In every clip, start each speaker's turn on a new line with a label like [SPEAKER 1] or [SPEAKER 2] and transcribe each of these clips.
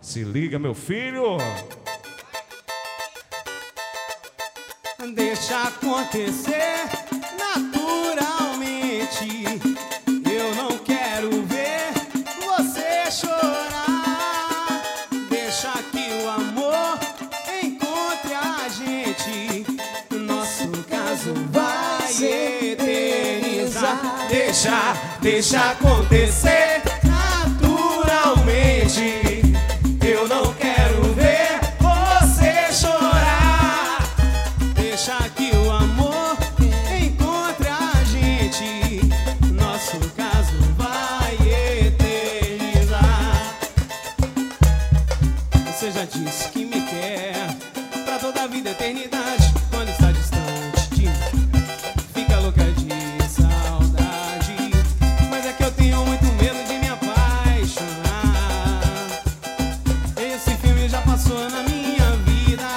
[SPEAKER 1] Se liga, meu filho.
[SPEAKER 2] Deixa acontecer naturalmente. Eu não quero ver você chorar. Deixa que o amor encontre a gente. Nosso caso vai eternizar. Deixa acontecer naturalmente. Eu não quero ver você chorar. Deixa que o amor encontre a gente. Nosso caso vai eternizar. Você já disse que me quer pra toda a vida, eternidade. Quando está distante de mim, fica louca de saudade. Mas é que eu tenho muito medo de me apaixonar. Esse filme já passou na minha vida.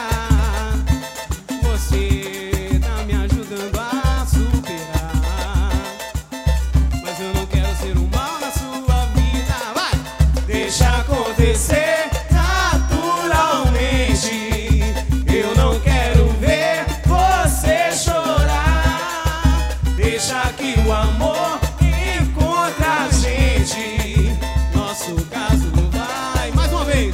[SPEAKER 2] Você tá me ajudando a superar. Mas eu não quero ser um mal na sua vida. Vai! Deixa acontecer naturalmente. Eu não quero ver você chorar. Deixa que o amor encontre a gente. Nosso caso vai. Mais uma vez.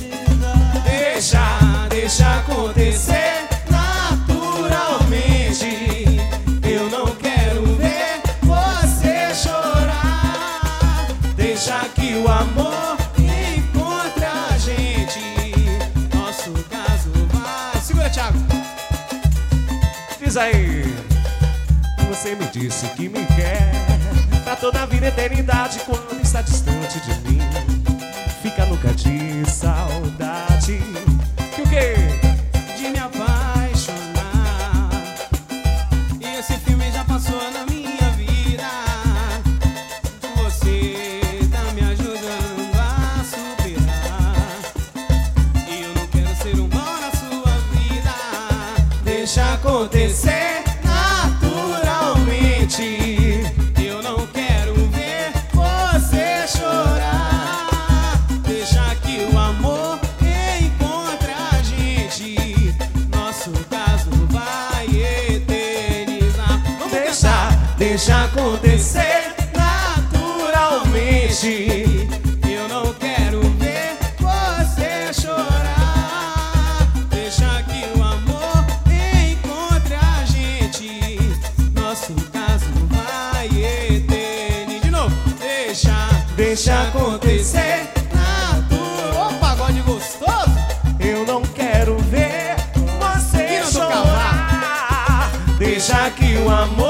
[SPEAKER 2] Deixa acontecer naturalmente. Eu não quero ver você chorar. Deixa que o amor encontre a gente. Nosso caso vai. Segura, Thiago.
[SPEAKER 1] Diz aí. Você me disse que me quer pra toda a vida, eternidade. Quando está distante de mim, fica louca de saudade. Que o quê?
[SPEAKER 2] De me apaixonar. E esse filme já passou na minha vida. Você tá me ajudando a superar. E eu não quero ser um mal na sua vida. Deixa acontecer naturalmente. Eu não quero ver você chorar. Deixa que o amor encontre a gente. Nosso caso vai eternizar. Vamos cantar. Deixa acontecer naturalmente. Eu não quero ver você chorar. Deixa que o amor encontre a gente. Nosso caso vai eternizar. De novo. Deixa acontecer natural. Ô, pagode gostoso.
[SPEAKER 1] Eu não quero ver você chorar.
[SPEAKER 2] Deixa que o amor